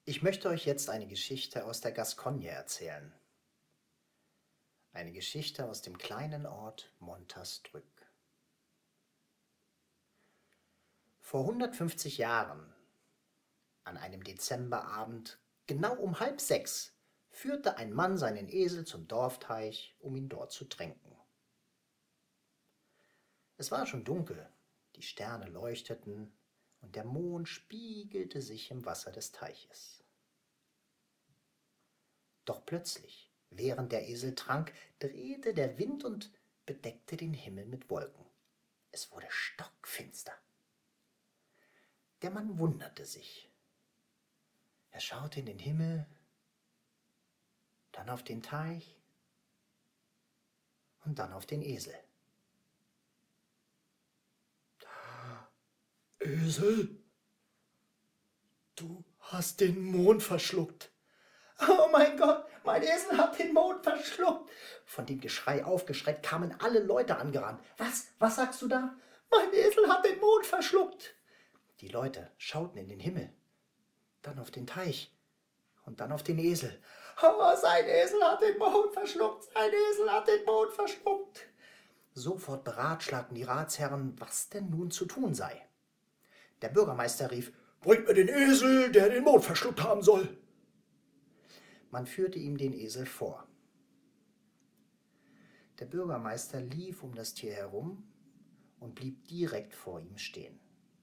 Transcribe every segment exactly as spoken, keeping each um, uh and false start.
Ich möchte euch jetzt eine Geschichte aus der Gascogne erzählen. Eine Geschichte aus dem kleinen Ort Montastrück. Vor hundertfünfzig Jahren, an einem Dezemberabend, genau um halb sechs, führte ein Mann seinen Esel zum Dorfteich, um ihn dort zu tränken. Es war schon dunkel, die Sterne leuchteten und der Mond spiegelte sich im Wasser des Teiches. Doch plötzlich, während der Esel trank, drehte der Wind und bedeckte den Himmel mit Wolken. Es wurde stockfinster. Der Mann wunderte sich. Er schaute in den Himmel, dann auf den Teich und dann auf den Esel. Esel, du hast den Mond verschluckt. Oh mein Gott, mein Esel hat den Mond verschluckt. Von dem Geschrei aufgeschreckt kamen alle Leute angerannt. Was, was sagst du da? Mein Esel hat den Mond verschluckt. Die Leute schauten in den Himmel, dann auf den Teich und dann auf den Esel. Oh, sein Esel hat den Mond verschluckt, sein Esel hat den Mond verschluckt. Sofort beratschlagten die Ratsherren, was denn nun zu tun sei. Der Bürgermeister rief: Bringt mir den Esel, der den Mond verschluckt haben soll. Man führte ihm den Esel vor. Der Bürgermeister lief um das Tier herum und blieb direkt vor ihm stehen.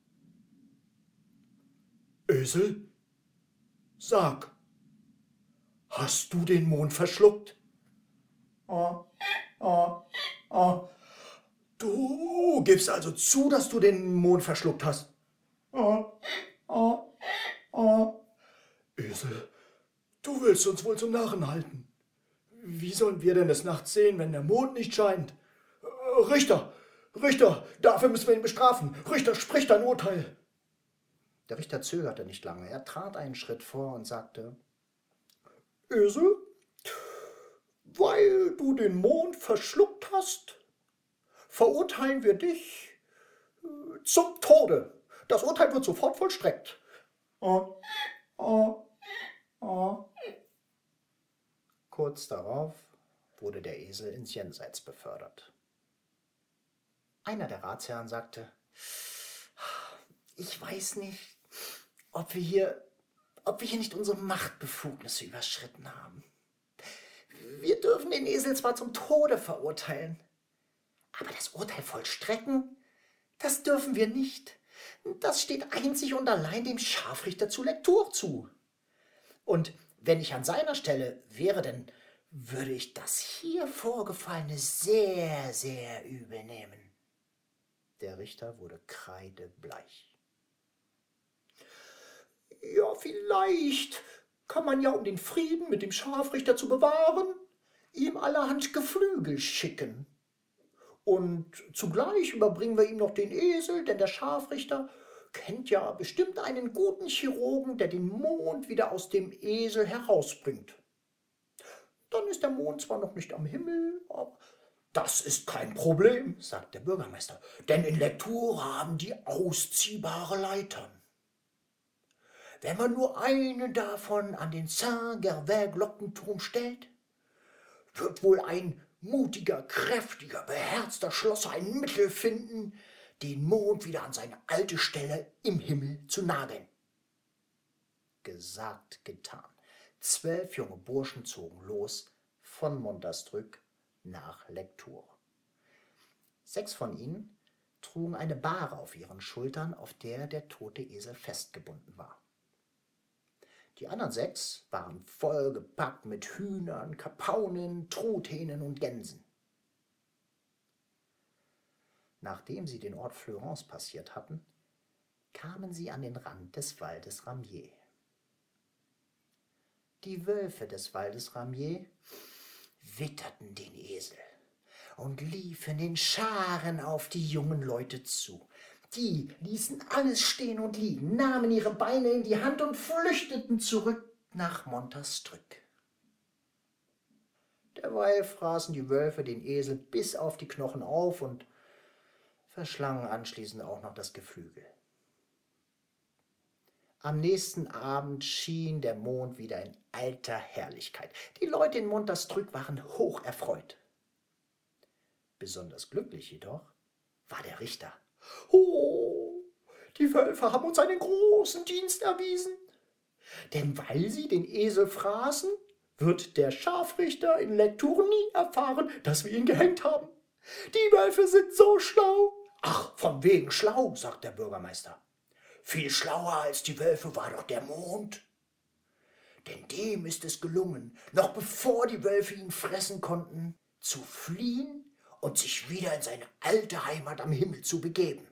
Esel, sag, hast du den Mond verschluckt? Oh, oh, oh. Du gibst also zu, dass du den Mond verschluckt hast? Oh, oh, oh. Esel, du willst uns wohl zum Narren halten. Wie sollen wir denn des Nachts sehen, wenn der Mond nicht scheint? Richter, Richter, dafür müssen wir ihn bestrafen. Richter, sprich dein Urteil. Der Richter zögerte nicht lange. Er trat einen Schritt vor und sagte: Esel, weil du den Mond verschluckt hast, verurteilen wir dich zum Tode. Das Urteil wird sofort vollstreckt. Oh, oh, oh. Kurz darauf wurde der Esel ins Jenseits befördert. Einer der Ratsherren sagte: Ich weiß nicht, ob wir hier, ob wir hier nicht unsere Machtbefugnisse überschritten haben. Wir dürfen den Esel zwar zum Tode verurteilen, aber das Urteil vollstrecken, das dürfen wir nicht. Das steht einzig und allein dem Scharfrichter zur Lektur zu. Und wenn ich an seiner Stelle wäre, dann würde ich das hier Vorgefallene sehr, sehr übel nehmen. Der Richter wurde kreidebleich. Ja, vielleicht kann man ja, um den Frieden mit dem Scharfrichter zu bewahren, ihm allerhand Geflügel schicken. Und zugleich überbringen wir ihm noch den Esel, denn der Scharfrichter kennt ja bestimmt einen guten Chirurgen, der den Mond wieder aus dem Esel herausbringt. Dann ist der Mond zwar noch nicht am Himmel, aber das ist kein Problem, sagt der Bürgermeister, denn in Lektura haben die ausziehbare Leitern. Wenn man nur eine davon an den Saint-Gervais-Glockenturm stellt, wird wohl ein mutiger, kräftiger, beherzter Schlosser ein Mittel finden, den Mond wieder an seine alte Stelle im Himmel zu nageln. Gesagt, getan. Zwölf junge Burschen zogen los von Montastrück nach Lektur. Sechs von ihnen trugen eine Bahre auf ihren Schultern, auf der der tote Esel festgebunden war. Die anderen sechs waren vollgepackt mit Hühnern, Kapaunen, Truthähnen und Gänsen. Nachdem sie den Ort Fleurance passiert hatten, kamen sie an den Rand des Waldes Ramier. Die Wölfe des Waldes Ramier witterten den Esel und liefen in Scharen auf die jungen Leute zu. Die ließen alles stehen und liegen, nahmen ihre Beine in die Hand und flüchteten zurück nach Montastrück. Derweil fraßen die Wölfe den Esel bis auf die Knochen auf und verschlangen anschließend auch noch das Geflügel. Am nächsten Abend schien der Mond wieder in alter Herrlichkeit. Die Leute in Montastrück waren hoch erfreut. Besonders glücklich jedoch war der Richter. Oh, die Wölfe haben uns einen großen Dienst erwiesen. Denn weil sie den Esel fraßen, wird der Scharfrichter in Lectoure nie erfahren, dass wir ihn gehängt haben. Die Wölfe sind so schlau. Ach, von wegen schlau, sagt der Bürgermeister. Viel schlauer als die Wölfe war doch der Mond. Denn dem ist es gelungen, noch bevor die Wölfe ihn fressen konnten, zu fliehen und sich wieder in seine alte Heimat am Himmel zu begeben.